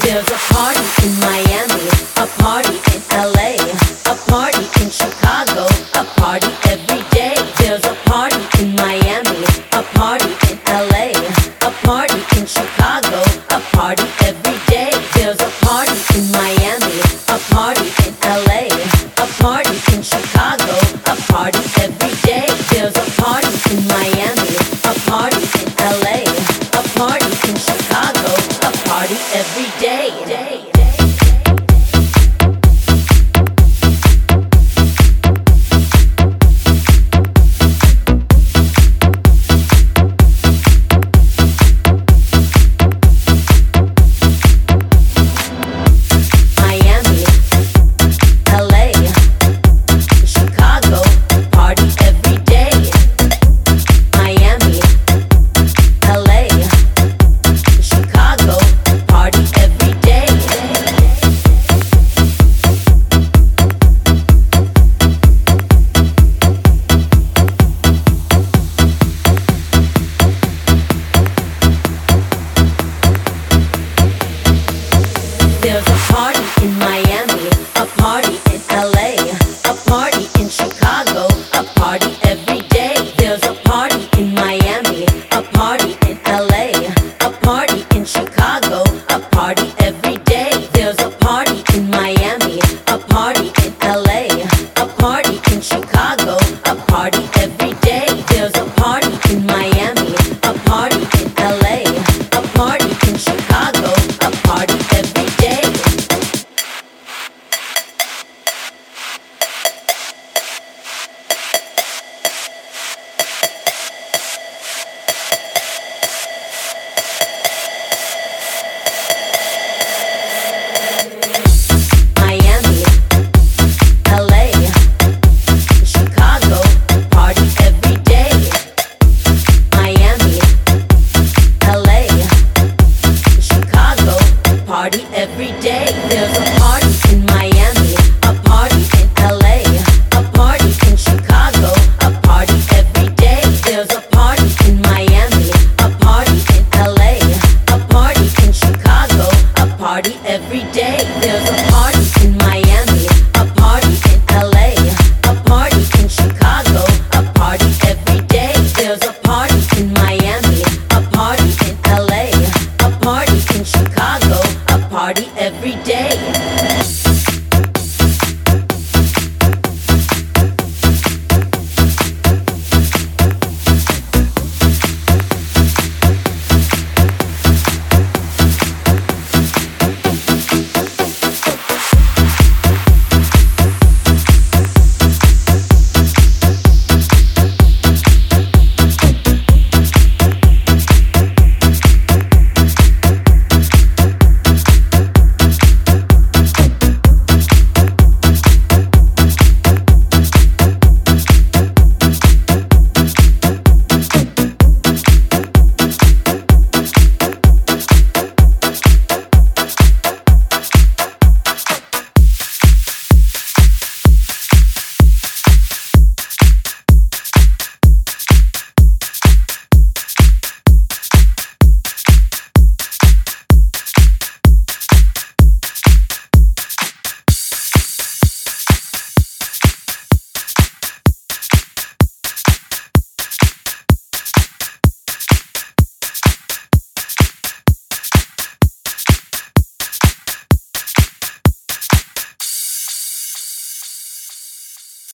There's a party in Miami, a party in LA, a party in Chicago, a party every day. There's a party in Miami, a party in LA, a party in Chicago, a party every day. There's a party in Miami, a party in LA, a party in Chicago, a party every day. There's a party in Miami, a party in LA, a party in Chicago, a party every day. There's a party in Miami, a party in LA, a party in Chicago, a party every day. There's a party in Miami, a party in LA, a party in Chicago, a party every day. There's a party in Miami, a party in LA, a party in Chicago, a party every day. There's a party in Miami, a party in LA, a party in Chicago, a party every day. Miami, LA, Chicago, party every day. Miami, LA, Chicago, party every day. There's a party in Miami, a party in LA, a party in Chicago, a party every day. There's a party in Miami, a party in LA, a party in Chicago, a party every day. There's a party in Miami, a party in LA, a party in Chicago, a party every day. There's a party in Miami, a party in LA, a party in Chicago, a party every day.